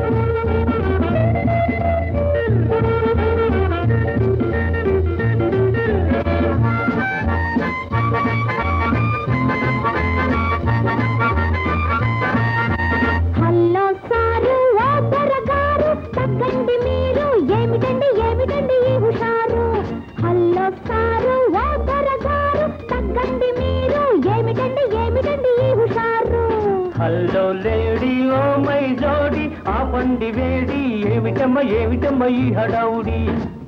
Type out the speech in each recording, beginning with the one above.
hello lady oh my జోడి ఆపండి వేడి ఏమిటమ్మ ఏమిటమ్మ ఈ హడావుడి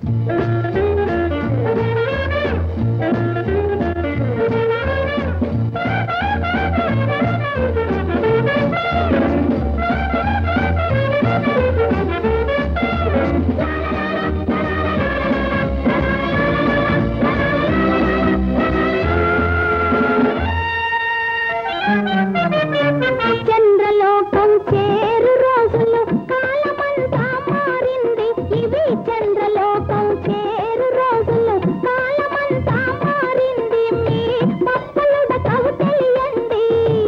చంద్రలోకం చేరు రోజులు కాలమంతా మారింది ఇవి చంద్రలోకం చేరు రోజులు కాలమంతా మారింది మీ పప్పులుడకవు తెలియండి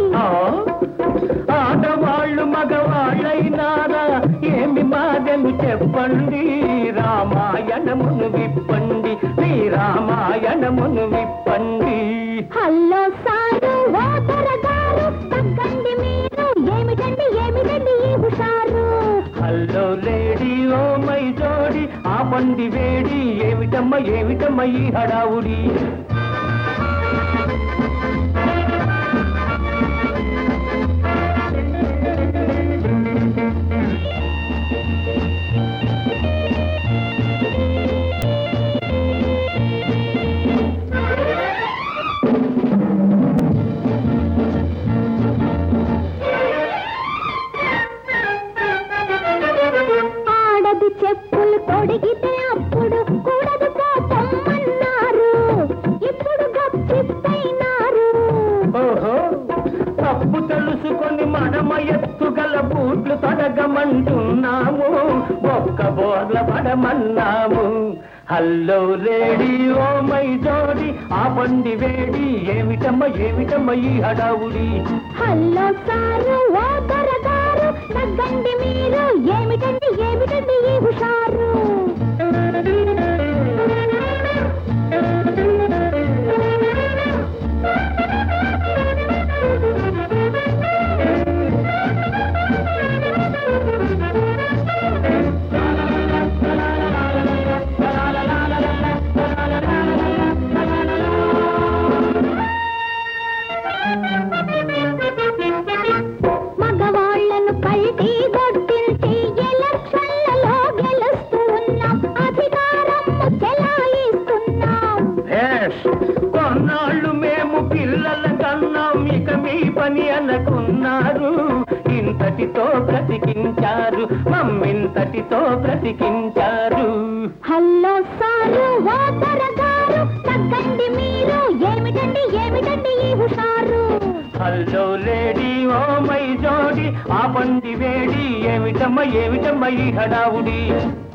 ఆడవాళ్ళు మగవాళ్ళైనారా ఏమి మాదని చెప్పండి రామాయణమును విప్పండి మీ రామాయణమును విప్పండి హలో సారు ఓ దొరగారు తగ్గండి మీరు ఏమిటండి ఏమిటండి ఈ హుషారు హలో లేడీ ఓ మై జోడి ఆపండి వేడి ఏమిటమ్మ ఏమిటమ్మ ఈ హడావుడి చెప్పులు తొడిగితే అప్పుడు కూడదు పోతమ్మన్నారు ఇప్పుడు గప్చిప్పైనారు ఓహో తప్పు తెలుసుకొని మనమ ఎత్తుగల బూట్లు తొడగమంటున్నాము ఒక్క బోర్ల పడమన్నాము హలో లేడీ ఓ మై జోడి ఆపండి వేడి ఏమిటమ్మ ఏమిటమ్మ ఈ హడావుడి హలో సారు ఓ దొరగారు తగ్గండి మీరు ఏమిటండి ఏమిటండి ఈ హుషారు మగవాళ్లను పల్టీ కొట్టించి ఎలక్షన్లలో గెలుస్తూ ఉన్నాం అధికారం చెలాయిస్తున్నాం కొన్నాళ్ళు మేము పిల్లల కన్నాం ఇక మీ పని అనుకున్నారు ఇంతటితో బ్రతికించారు మమ్మింతటితో బ్రతికించారు హలో సారు ఓ దొరగారు తగ్గండి మీరు ఏమిటండి ఏమిటండి ఈ హుషారు హలో లేడీ ఓ మై జోడి ఆపండి వేడి ఏమిటమ్మ ఏమిటమ్మ ఈ హడావుడి